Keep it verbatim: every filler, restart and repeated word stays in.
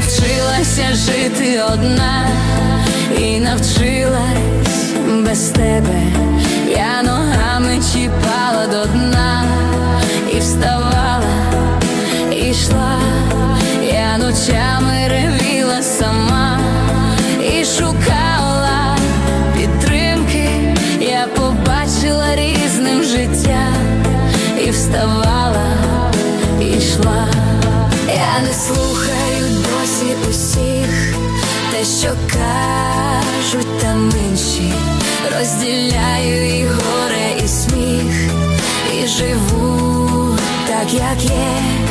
навчилася жити одна, і навчилась без тебе. Я ногами чіпала до дна, і вставала, і йшла. Я ночами ревіла сама і шукала підтримки. Я побачила різним життя, і вставала, і йшла. Я не слухаю досі усіх, те, що кажуть там інші. Розділяю і горе, і сміх, і живу так, як є.